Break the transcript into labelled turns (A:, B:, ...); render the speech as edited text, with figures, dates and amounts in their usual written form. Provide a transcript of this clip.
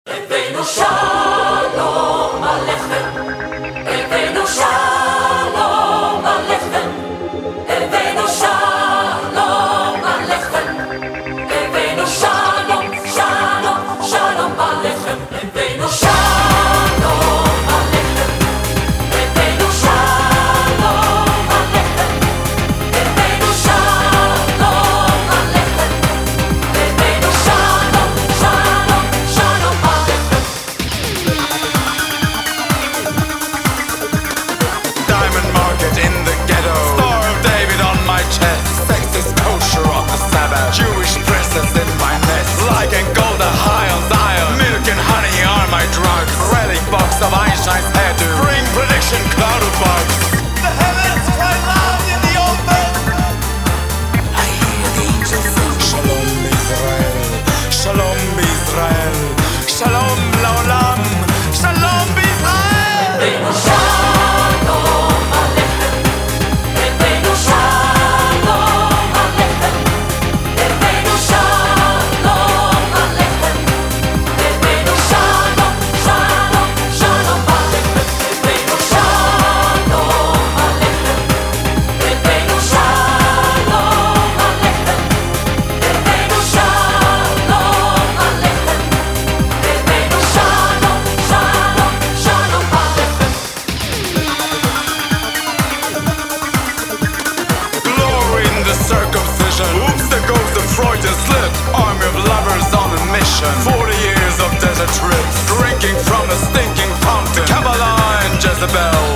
A: הבאנו שלום עליכם, הבאנו שלום עליכם, הבאנו שלום עליכם, הבאנו שלום, שלום, שלום עליכם, הבאנו שלום עליכם, הבאנו שלום עליכם, הבאנו שלום עליכם, הבאנו שלום, שלום, שלום עליכם.
B: Diamond market in the ghetto, Star of David on my chest, sex is kosher on the Sabbath, Jewish princess in my nest, like and gold high on Zion, milk and honey are my drugs, relic box of Einstein's hairdo, spring prediction cloud of bugs. The heavens cry loud in the open, I hear the angels sing Shalom Israel, Shalom Israel, Shalom Laolam, Shalom Israel.
A: הבאנו שלום עליכם, הבאנו שלום עליכם, הבאנו שלום עליכם, הבאנו שלום, שלום, שלום עליכם, הבאנו שלום עליכם, הבאנו שלום עליכם, הבאנו שלום עליכם, הבאנו שלום, שלום, שלום עליכם.
B: Glory in the circumcision. Oops, there goes the Freudian slip. Army of lovers on a mission. 40 years of desert trips. Drinking from the stinking fountain. Kabbalah and Jezebel.